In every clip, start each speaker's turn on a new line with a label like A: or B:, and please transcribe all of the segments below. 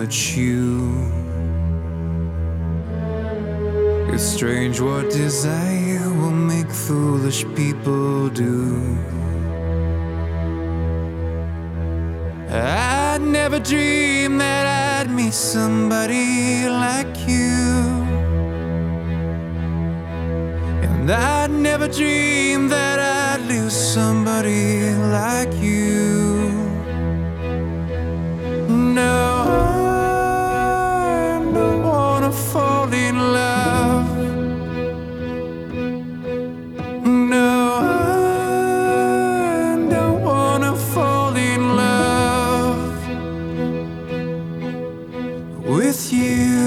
A: but you. It's strange what desire will make foolish people do. I'd never dream that I'd meet somebody like you, and I'd never dream that I'd lose somebody like you. No, I don't wanna fall in love. No, I don't wanna fall in love with you.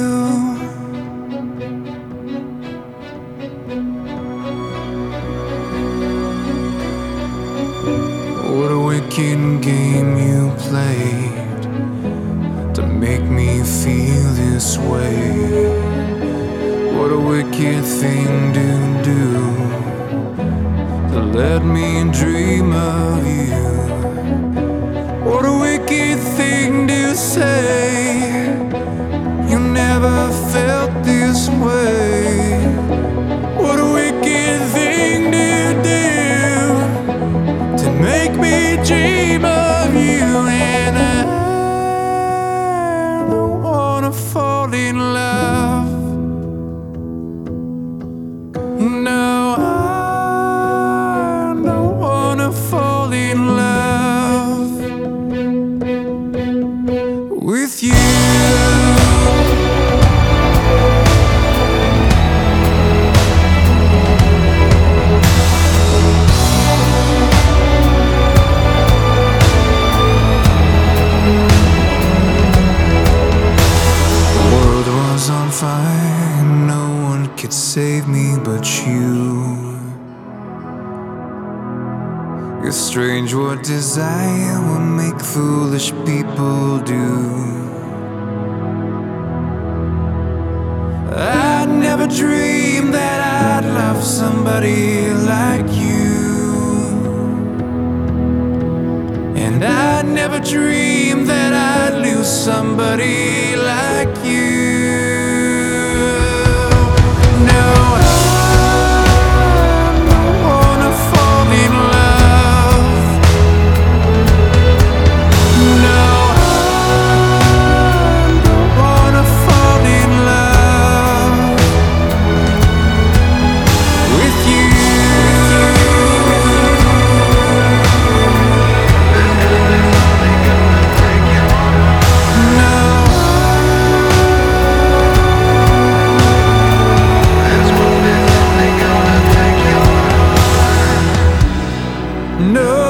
A: What a wicked game you played to make me feel this way. What a wicked thing to do, to let me dream of you. What a wicked thing to say, you never felt this way. What a wicked thing to do, to make me dream of you. And I don't wanna fall in love. No, I don't wanna fall in love with you. On fire, no one could save me but you. It's strange what desire will make foolish people do. I'd never dreamed that I'd love somebody like you, and I'd never dreamed that I'd lose somebody like you. No.